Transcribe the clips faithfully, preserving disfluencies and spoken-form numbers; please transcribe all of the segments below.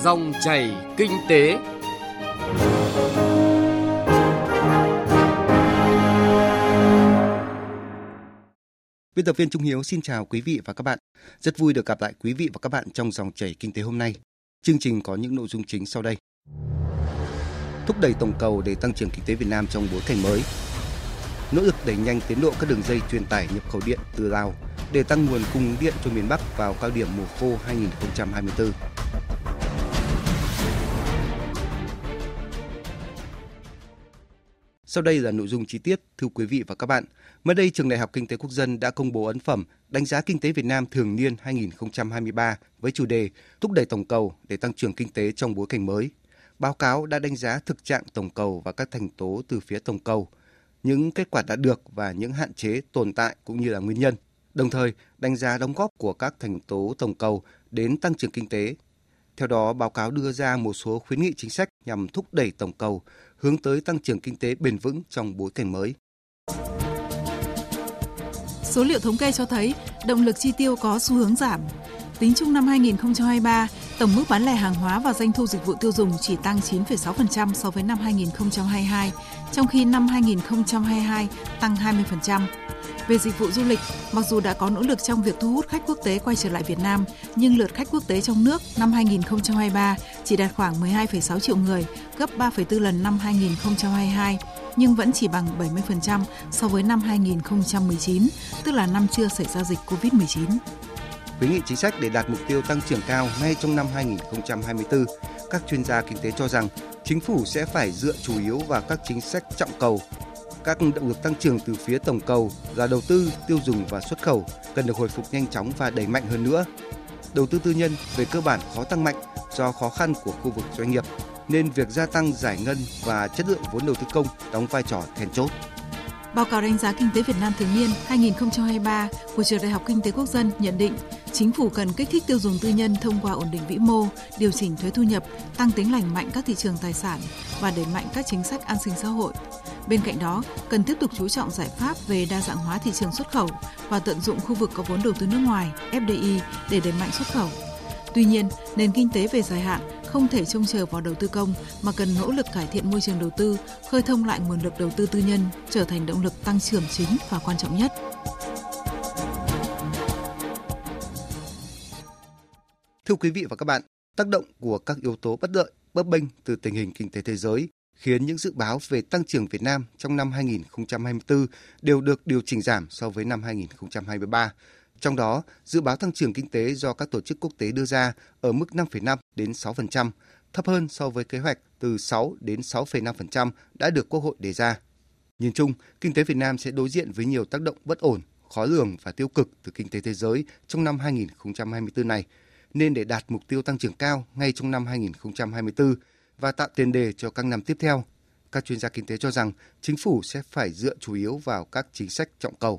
Dòng chảy kinh tế. Biên tập viên Trung Hiếu xin chào quý vị và các bạn. Rất vui được gặp lại quý vị và các bạn trong Dòng chảy kinh tế hôm nay. Chương trình có những nội dung chính sau đây. Thúc đẩy tổng cầu để tăng trưởng kinh tế Việt Nam trong bối cảnh mới. Nỗ lực đẩy nhanh tiến độ các đường dây truyền tải nhập khẩu điện từ Lào để tăng nguồn cung điện cho miền Bắc vào cao điểm mùa khô hai không hai tư. Sau đây là nội dung chi tiết, thưa quý vị và các bạn. Mới đây, Trường Đại học Kinh tế Quốc dân đã công bố ấn phẩm Đánh giá Kinh tế Việt Nam thường niên hai không hai ba với chủ đề Thúc đẩy tổng cầu để tăng trưởng kinh tế trong bối cảnh mới. Báo cáo đã đánh giá thực trạng tổng cầu và các thành tố từ phía tổng cầu, những kết quả đạt được và những hạn chế tồn tại cũng như là nguyên nhân. Đồng thời, đánh giá đóng góp của các thành tố tổng cầu đến tăng trưởng kinh tế. Theo đó, báo cáo đưa ra một số khuyến nghị chính sách nhằm thúc đẩy tổng cầu, hướng tới tăng trưởng kinh tế bền vững trong bối cảnh mới. Số liệu thống kê cho thấy động lực chi tiêu có xu hướng giảm. Tính chung năm hai không hai ba, tổng mức bán lẻ hàng hóa và doanh thu dịch vụ tiêu dùng chỉ tăng chín phẩy sáu phần trăm so với năm hai không hai hai, trong khi năm hai không hai hai tăng hai mươi phần trăm. Về dịch vụ du lịch, mặc dù đã có nỗ lực trong việc thu hút khách quốc tế quay trở lại Việt Nam, nhưng lượt khách quốc tế trong nước năm hai không hai ba chỉ đạt khoảng mười hai phẩy sáu triệu người, gấp ba phẩy bốn lần năm hai không hai hai, nhưng vẫn chỉ bằng bảy mươi phần trăm so với năm hai không một chín, tức là năm chưa xảy ra dịch covid mười chín. Khuyến nghị chính sách để đạt mục tiêu tăng trưởng cao ngay trong năm hai không hai tư, các chuyên gia kinh tế cho rằng chính phủ sẽ phải dựa chủ yếu vào các chính sách trọng cầu. Các động lực tăng trưởng từ phía tổng cầu là đầu tư, tiêu dùng và xuất khẩu cần được hồi phục nhanh chóng và đẩy mạnh hơn nữa. Đầu tư tư nhân về cơ bản khó tăng mạnh do khó khăn của khu vực doanh nghiệp, nên việc gia tăng giải ngân và chất lượng vốn đầu tư công đóng vai trò then chốt. Báo cáo đánh giá kinh tế Việt Nam thường niên hai không hai ba của Trường Đại học Kinh tế Quốc dân nhận định chính phủ cần kích thích tiêu dùng tư nhân thông qua ổn định vĩ mô, điều chỉnh thuế thu nhập, tăng tính lành mạnh các thị trường tài sản và đẩy mạnh các chính sách an sinh xã hội. Bên cạnh đó, cần tiếp tục chú trọng giải pháp về đa dạng hóa thị trường xuất khẩu và tận dụng khu vực có vốn đầu tư nước ngoài F D I để đẩy mạnh xuất khẩu. Tuy nhiên, nền kinh tế về dài hạn không thể trông chờ vào đầu tư công mà cần nỗ lực cải thiện môi trường đầu tư, khơi thông lại nguồn lực đầu tư tư nhân trở thành động lực tăng trưởng chính và quan trọng nhất. Thưa quý vị và các bạn, tác động của các yếu tố bất lợi, bấp bênh từ tình hình kinh tế thế giới khiến những dự báo về tăng trưởng Việt Nam trong năm hai không hai tư đều được điều chỉnh giảm so với năm hai không hai ba. Trong đó, dự báo tăng trưởng kinh tế do các tổ chức quốc tế đưa ra ở mức năm phẩy năm đến sáu phần trăm, thấp hơn so với kế hoạch từ sáu đến sáu phẩy năm phần trăm đã được Quốc hội đề ra. Nhìn chung, kinh tế Việt Nam sẽ đối diện với nhiều tác động bất ổn, khó lường và tiêu cực từ kinh tế thế giới trong năm hai không hai tư này, nên để đạt mục tiêu tăng trưởng cao ngay trong năm hai không hai tư và tạo tiền đề cho các năm tiếp theo, các chuyên gia kinh tế cho rằng chính phủ sẽ phải dựa chủ yếu vào các chính sách trọng cầu.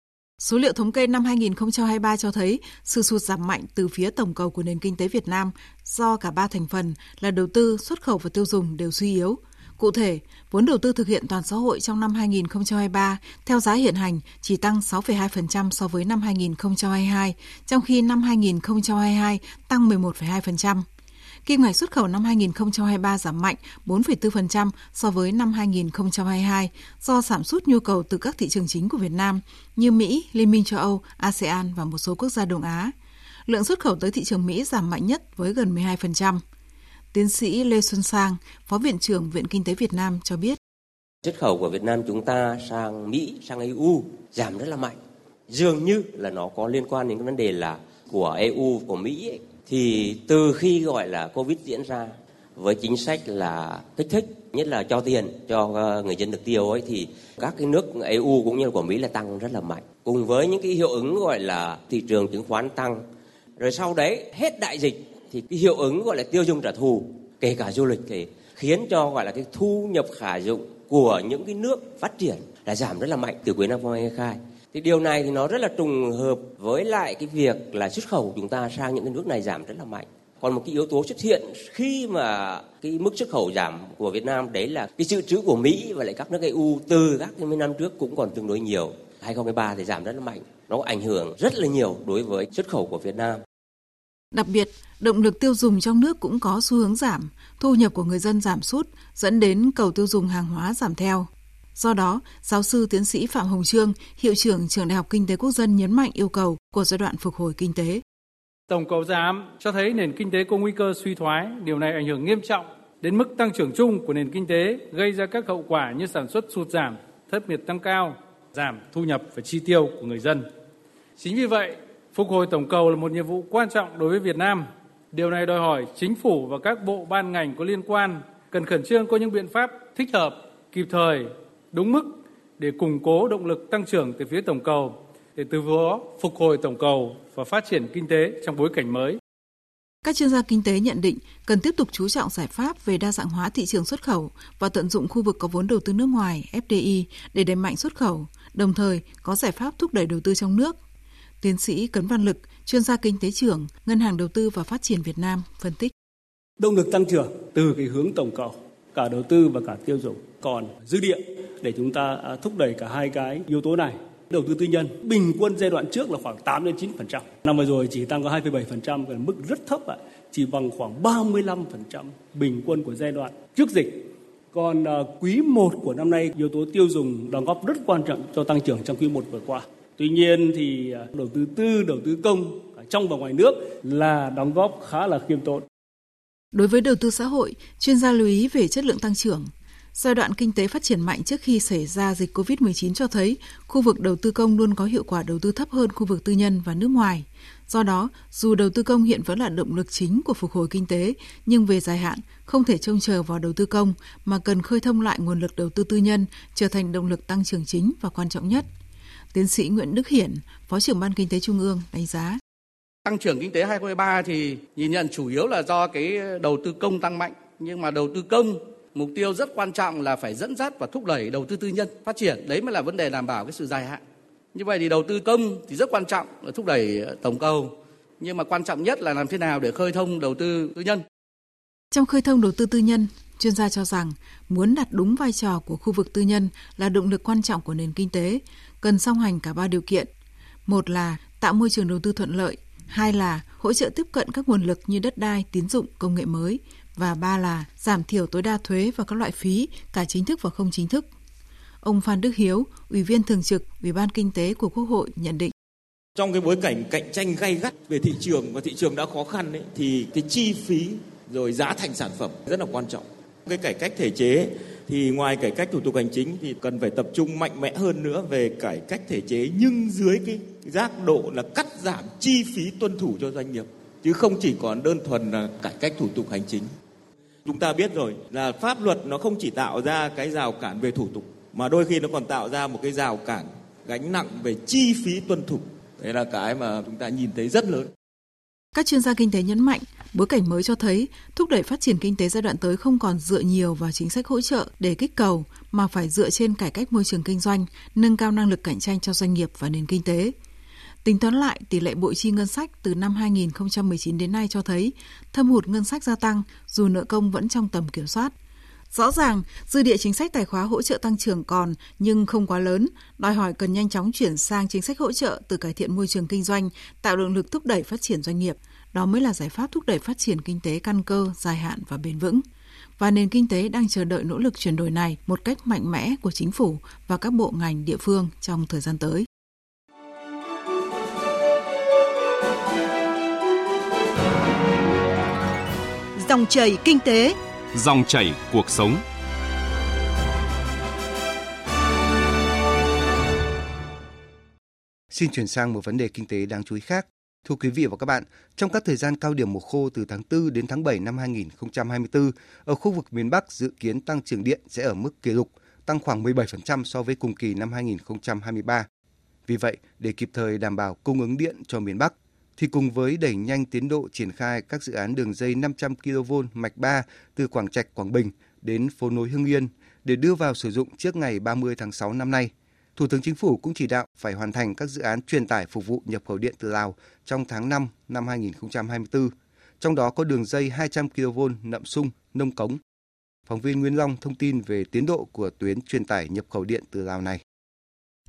Số liệu thống kê năm hai không hai ba cho thấy sự sụt giảm mạnh từ phía tổng cầu của nền kinh tế Việt Nam do cả ba thành phần là đầu tư, xuất khẩu và tiêu dùng đều suy yếu. Cụ thể, vốn đầu tư thực hiện toàn xã hội trong năm hai không hai ba theo giá hiện hành chỉ tăng sáu phẩy hai phần trăm so với năm hai không hai hai, trong khi năm hai không hai hai tăng mười một phẩy hai phần trăm. Kim ngạch xuất khẩu năm hai không hai ba giảm mạnh bốn phẩy bốn phần trăm so với năm hai không hai hai do giảm sút nhu cầu từ các thị trường chính của Việt Nam như Mỹ, Liên minh châu Âu, a sê an và một số quốc gia Đông Á. Lượng xuất khẩu tới thị trường Mỹ giảm mạnh nhất với gần mười hai phần trăm. Tiến sĩ Lê Xuân Sang, Phó Viện trưởng Viện Kinh tế Việt Nam cho biết. Xuất khẩu của Việt Nam chúng ta sang Mỹ, sang e u giảm rất là mạnh. Dường như là nó có liên quan đến cái vấn đề là của e u, của Mỹ ấy. Thì từ khi gọi là Covid diễn ra với chính sách là kích thích, nhất là cho tiền cho người dân được tiêu ấy, thì các cái nước e u cũng như là của Mỹ là tăng rất là mạnh. Cùng với những cái hiệu ứng gọi là thị trường chứng khoán tăng. Rồi sau đấy hết đại dịch thì cái hiệu ứng gọi là tiêu dùng trả thù, kể cả du lịch thì khiến cho gọi là cái thu nhập khả dụng của những cái nước phát triển là giảm rất là mạnh từ cuối năm hai không hai hai. Thì điều này thì nó rất là trùng hợp với lại cái việc là xuất khẩu của chúng ta sang những cái nước này giảm rất là mạnh. Còn một cái yếu tố xuất hiện khi mà cái mức xuất khẩu giảm của Việt Nam đấy là cái dự trữ của Mỹ và lại các nước e u từ các cái năm trước cũng còn tương đối nhiều. hai không hai ba thì giảm rất là mạnh. Nó ảnh hưởng rất là nhiều đối với xuất khẩu của Việt Nam. Đặc biệt, động lực tiêu dùng trong nước cũng có xu hướng giảm, thu nhập của người dân giảm sút, dẫn đến cầu tiêu dùng hàng hóa giảm theo. Do đó, giáo sư tiến sĩ Phạm Hồng Trương, hiệu trưởng Trường Đại học Kinh tế Quốc dân nhấn mạnh yêu cầu của giai đoạn phục hồi kinh tế. Tổng cầu giảm cho thấy nền kinh tế có nguy cơ suy thoái, điều này ảnh hưởng nghiêm trọng đến mức tăng trưởng chung của nền kinh tế, gây ra các hậu quả như sản xuất sụt giảm, thất nghiệp tăng cao, giảm thu nhập và chi tiêu của người dân. Chính vì vậy, phục hồi tổng cầu là một nhiệm vụ quan trọng đối với Việt Nam. Điều này đòi hỏi chính phủ và các bộ ban ngành có liên quan cần khẩn trương có những biện pháp thích hợp, kịp thời, đúng mức để củng cố động lực tăng trưởng từ phía tổng cầu, để từ đó phục hồi tổng cầu và phát triển kinh tế trong bối cảnh mới. Các chuyên gia kinh tế nhận định cần tiếp tục chú trọng giải pháp về đa dạng hóa thị trường xuất khẩu và tận dụng khu vực có vốn đầu tư nước ngoài F D I để đẩy mạnh xuất khẩu, đồng thời có giải pháp thúc đẩy đầu tư trong nước. Tiến sĩ Cấn Văn Lực, chuyên gia kinh tế trưởng, Ngân hàng Đầu tư và Phát triển Việt Nam phân tích. Động lực tăng trưởng từ cái hướng tổng cầu, cả đầu tư và cả tiêu dùng còn dư địa để chúng ta thúc đẩy cả hai cái yếu tố này. Đầu tư tư nhân bình quân giai đoạn trước là khoảng tám đến chín phần trăm. Năm vừa rồi chỉ tăng có hai phẩy bảy phần trăm, mức rất thấp ạ, chỉ bằng khoảng ba mươi lăm phần trăm bình quân của giai đoạn trước dịch. Còn uh, quý một của năm nay, yếu tố tiêu dùng đóng góp rất quan trọng cho tăng trưởng trong quý một vừa qua. Tuy nhiên thì uh, đầu tư tư, đầu tư công trong và ngoài nước là đóng góp khá là khiêm tốn. Đối với đầu tư xã hội, chuyên gia lưu ý về chất lượng tăng trưởng. Giai đoạn kinh tế phát triển mạnh trước khi xảy ra dịch cô vít mười chín cho thấy khu vực đầu tư công luôn có hiệu quả đầu tư thấp hơn khu vực tư nhân và nước ngoài. Do đó, dù đầu tư công hiện vẫn là động lực chính của phục hồi kinh tế, nhưng về dài hạn không thể trông chờ vào đầu tư công mà cần khơi thông lại nguồn lực đầu tư tư nhân trở thành động lực tăng trưởng chính và quan trọng nhất. Tiến sĩ Nguyễn Đức Hiển, Phó trưởng Ban Kinh tế Trung ương đánh giá. Tăng trưởng kinh tế hai không hai ba thì nhìn nhận chủ yếu là do cái đầu tư công tăng mạnh, nhưng mà đầu tư công mục tiêu rất quan trọng là phải dẫn dắt và thúc đẩy đầu tư tư nhân phát triển, đấy mới là vấn đề đảm bảo cái sự dài hạn. Như vậy thì đầu tư công thì rất quan trọng là thúc đẩy tổng cầu, nhưng mà quan trọng nhất là làm thế nào để khơi thông đầu tư tư nhân. Trong khơi thông đầu tư tư nhân, chuyên gia cho rằng muốn đặt đúng vai trò của khu vực tư nhân là động lực quan trọng của nền kinh tế, cần song hành cả ba điều kiện. Một là tạo môi trường đầu tư thuận lợi, hai là hỗ trợ tiếp cận các nguồn lực như đất đai, tín dụng, công nghệ mới, và ba là giảm thiểu tối đa thuế và các loại phí, cả chính thức và không chính thức. Ông Phan Đức Hiếu, Ủy viên Thường trực Ủy ban Kinh tế của Quốc hội nhận định. Trong cái bối cảnh cạnh tranh gay gắt về thị trường và thị trường đã khó khăn ấy, thì cái chi phí rồi giá thành sản phẩm rất là quan trọng. Cái cải cách thể chế thì ngoài cải cách thủ tục hành chính thì cần phải tập trung mạnh mẽ hơn nữa về cải cách thể chế, nhưng dưới cái giác độ là cắt giảm chi phí tuân thủ cho doanh nghiệp, chứ không chỉ còn đơn thuần là cải cách thủ tục hành chính. Chúng ta biết rồi là pháp luật nó không chỉ tạo ra cái rào cản về thủ tục, mà đôi khi nó còn tạo ra một cái rào cản gánh nặng về chi phí tuân thủ. Đấy là cái mà chúng ta nhìn thấy rất lớn. Các chuyên gia kinh tế nhấn mạnh, bối cảnh mới cho thấy thúc đẩy phát triển kinh tế giai đoạn tới không còn dựa nhiều vào chính sách hỗ trợ để kích cầu, mà phải dựa trên cải cách môi trường kinh doanh, nâng cao năng lực cạnh tranh cho doanh nghiệp và nền kinh tế. Tính toán lại, tỷ lệ bội chi ngân sách từ năm hai nghìn không trăm mười chín đến nay cho thấy thâm hụt ngân sách gia tăng dù nợ công vẫn trong tầm kiểm soát. Rõ ràng, dư địa chính sách tài khóa hỗ trợ tăng trưởng còn nhưng không quá lớn, đòi hỏi cần nhanh chóng chuyển sang chính sách hỗ trợ từ cải thiện môi trường kinh doanh, tạo động lực thúc đẩy phát triển doanh nghiệp. Đó mới là giải pháp thúc đẩy phát triển kinh tế căn cơ, dài hạn và bền vững. Và nền kinh tế đang chờ đợi nỗ lực chuyển đổi này một cách mạnh mẽ của chính phủ và các bộ ngành địa phương trong thời gian tới. Dòng chảy kinh tế, dòng chảy cuộc sống. Xin chuyển sang một vấn đề kinh tế đáng chú ý khác. Thưa quý vị và các bạn, trong các thời gian cao điểm mùa khô từ tháng tư đến tháng bảy năm hai nghìn không trăm hai mươi tư, ở khu vực miền Bắc dự kiến tăng trưởng điện sẽ ở mức kỷ lục, tăng khoảng mười bảy phần trăm so với cùng kỳ năm hai nghìn không trăm hai mươi ba. Vì vậy, để kịp thời đảm bảo cung ứng điện cho miền Bắc, thì cùng với đẩy nhanh tiến độ triển khai các dự án đường dây năm trăm ki lô vôn mạch ba từ Quảng Trạch, Quảng Bình đến phố nối Hưng Yên để đưa vào sử dụng trước ngày ba mươi tháng sáu năm nay, Thủ tướng Chính phủ cũng chỉ đạo phải hoàn thành các dự án truyền tải phục vụ nhập khẩu điện từ Lào trong tháng năm năm hai nghìn không trăm hai mươi tư, trong đó có đường dây hai trăm ki lô vôn Nậm Sung, Nông Cống. Phóng viên Nguyên Long thông tin về tiến độ của tuyến truyền tải nhập khẩu điện từ Lào này.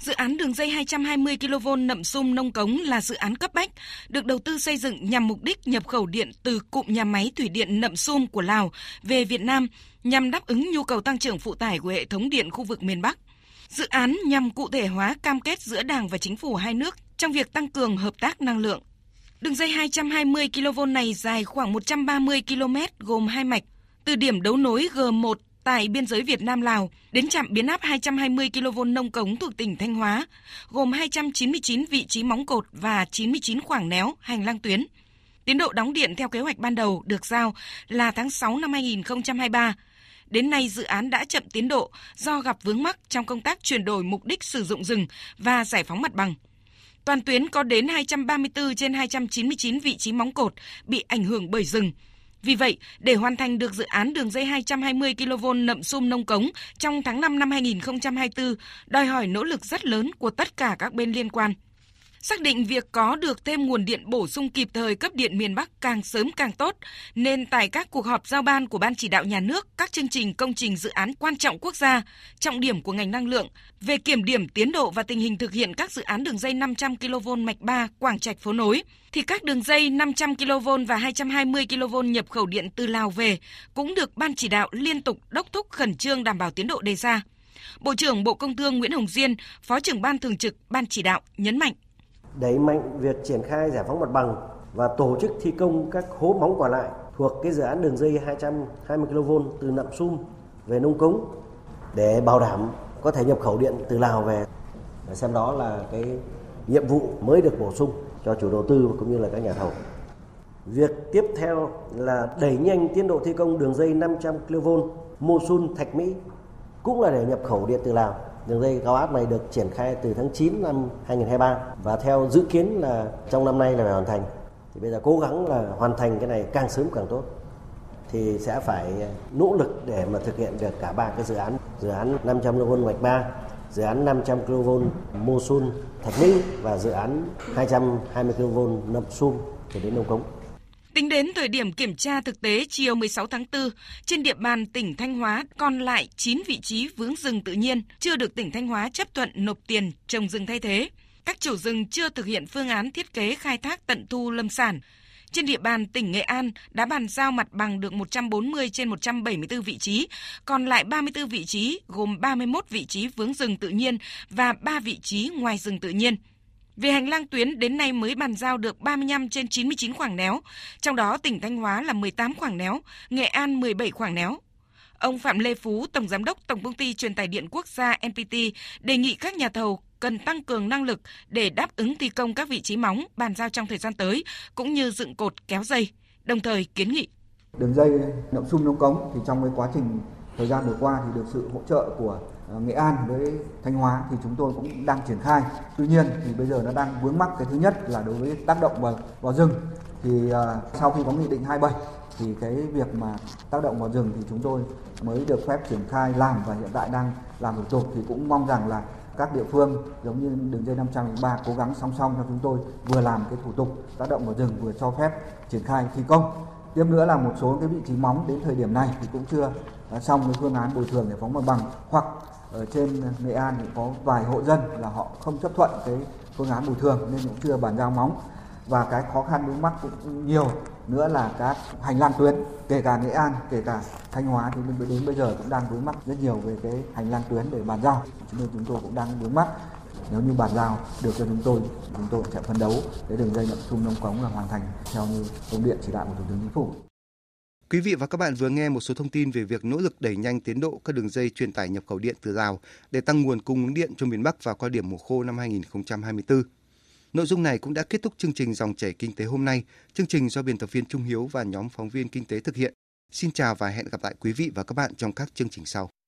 Dự án đường dây hai trăm hai mươi ki lô vôn Nậm Sum Nông Cống là dự án cấp bách, được đầu tư xây dựng nhằm mục đích nhập khẩu điện từ cụm nhà máy thủy điện Nậm Sum của Lào về Việt Nam nhằm đáp ứng nhu cầu tăng trưởng phụ tải của hệ thống điện khu vực miền Bắc. Dự án nhằm cụ thể hóa cam kết giữa Đảng và Chính phủ hai nước trong việc tăng cường hợp tác năng lượng. Đường dây hai trăm hai mươi ki lô vôn này dài khoảng một trăm ba mươi ki lô mét gồm hai mạch, từ điểm đấu nối G một tại biên giới Việt Nam-Lào đến trạm biến áp hai trăm hai mươi ki lô vôn Nông Cống thuộc tỉnh Thanh Hóa, gồm hai trăm chín mươi chín vị trí móng cột và chín mươi chín khoảng néo hành lang tuyến. Tiến độ đóng điện theo kế hoạch ban đầu được giao là tháng sáu năm hai nghìn không trăm hai mươi ba. Đến nay, dự án đã chậm tiến độ do gặp vướng mắc trong công tác chuyển đổi mục đích sử dụng rừng và giải phóng mặt bằng. Toàn tuyến có đến hai trăm ba mươi tư trên hai trăm chín mươi chín vị trí móng cột bị ảnh hưởng bởi rừng. Vì vậy, để hoàn thành được dự án đường dây hai trăm hai mươi ki lô vôn Nậm Sum Nông Cống trong tháng năm năm hai nghìn không trăm hai mươi tư, đòi hỏi nỗ lực rất lớn của tất cả các bên liên quan. Xác định việc có được thêm nguồn điện bổ sung kịp thời cấp điện miền Bắc càng sớm càng tốt, nên tại các cuộc họp giao ban của Ban Chỉ đạo Nhà nước, các chương trình công trình dự án quan trọng quốc gia, trọng điểm của ngành năng lượng, về kiểm điểm tiến độ và tình hình thực hiện các dự án đường dây năm trăm ki lô vôn mạch ba Quảng Trạch Phố Nối, thì các đường dây năm trăm ki lô vôn và hai trăm hai mươi ki lô vôn nhập khẩu điện từ Lào về cũng được Ban Chỉ đạo liên tục đốc thúc khẩn trương đảm bảo tiến độ đề ra. Bộ trưởng Bộ Công Thương Nguyễn Hồng Diên, Phó trưởng Ban Thường trực Ban Chỉ đạo nhấn mạnh. Đẩy mạnh việc triển khai giải phóng mặt bằng và tổ chức thi công các hố móng còn lại thuộc cái dự án đường dây hai trăm hai mươi ki lô vôn từ Nậm Sum về Nông Cống để bảo đảm có thể nhập khẩu điện từ Lào về. Và xem đó là cái nhiệm vụ mới được bổ sung cho chủ đầu tư cũng như là các nhà thầu. Việc tiếp theo là đẩy nhanh tiến độ thi công đường dây năm trăm ki lô vôn Mosul Thạch Mỹ cũng là để nhập khẩu điện từ Lào. Đường dây cao áp này được triển khai từ tháng chín năm hai nghìn không trăm hai mươi ba và theo dự kiến là trong năm nay là phải hoàn thành. Thì bây giờ cố gắng là hoàn thành cái này càng sớm càng tốt. Thì sẽ phải nỗ lực để mà thực hiện được cả ba cái dự án. Dự án năm trăm ki lô vôn mạch ba, dự án năm trăm ki lô vôn Mosul Thạch Mỹ và dự án hai trăm hai mươi ki lô vôn Nậm Sum để đến Nông Cống. Tính đến thời điểm kiểm tra thực tế chiều mười sáu tháng tư, trên địa bàn tỉnh Thanh Hóa còn lại chín vị trí vướng rừng tự nhiên chưa được tỉnh Thanh Hóa chấp thuận nộp tiền trồng rừng thay thế. Các chủ rừng chưa thực hiện phương án thiết kế khai thác tận thu lâm sản. Trên địa bàn tỉnh Nghệ An đã bàn giao mặt bằng được một trăm bốn mươi trên một trăm bảy mươi tư vị trí, còn lại ba mươi tư vị trí gồm ba mươi mốt vị trí vướng rừng tự nhiên và ba vị trí ngoài rừng tự nhiên. Về hành lang tuyến, đến nay mới bàn giao được ba mươi lăm trên chín mươi chín khoảng néo, trong đó tỉnh Thanh Hóa là mười tám khoảng néo, Nghệ An mười bảy khoảng néo. Ông Phạm Lê Phú, Tổng Giám đốc Tổng Công ty Truyền tải điện Quốc gia en pê tê, đề nghị các nhà thầu cần tăng cường năng lực để đáp ứng thi công các vị trí móng bàn giao trong thời gian tới, cũng như dựng cột kéo dây, đồng thời kiến nghị. Đường dây Nậm Sum Nông Cống thì trong cái quá trình thời gian vừa qua thì được sự hỗ trợ của Nghệ An với Thanh Hóa thì chúng tôi cũng đang triển khai. Tuy nhiên thì bây giờ nó đang vướng mắc cái thứ nhất là đối với tác động vào, vào rừng. Thì uh, sau khi có nghị định hai mươi bảy thì cái việc mà tác động vào rừng thì chúng tôi mới được phép triển khai làm và hiện tại đang làm thủ tục, thì cũng mong rằng là các địa phương giống như đường dây năm trăm lẻ ba cố gắng song song cho chúng tôi vừa làm cái thủ tục tác động vào rừng vừa cho phép triển khai thi công. Tiếp nữa là một số cái vị trí móng đến thời điểm này thì cũng chưa xong cái phương án bồi thường giải phóng mặt bằng, hoặc ở trên Nghệ An thì có vài hộ dân là họ không chấp thuận cái phương án bồi thường nên cũng chưa bàn giao móng. Và cái khó khăn vướng mắc cũng nhiều nữa là các hành lang tuyến, kể cả Nghệ An, kể cả Thanh Hóa thì đến bây giờ cũng đang vướng mắc rất nhiều về cái hành lang tuyến để bàn giao. Cho nên chúng tôi cũng đang vướng mắc. Nếu như bàn giao được cho chúng tôi, chúng tôi sẽ phấn đấu để đường dây Nậm Sum Nông Cống là hoàn thành theo như công điện chỉ đạo của Thủ tướng Chính phủ. Quý vị và các bạn vừa nghe một số thông tin về việc nỗ lực đẩy nhanh tiến độ các đường dây truyền tải nhập khẩu điện từ Lào để tăng nguồn cung ứng điện cho miền Bắc vào cao điểm mùa khô năm hai nghìn không trăm hai mươi tư. Nội dung này cũng đã kết thúc chương trình Dòng chảy kinh tế hôm nay. Chương trình do biên tập viên Trung Hiếu và nhóm phóng viên kinh tế thực hiện. Xin chào và hẹn gặp lại quý vị và các bạn trong các chương trình sau.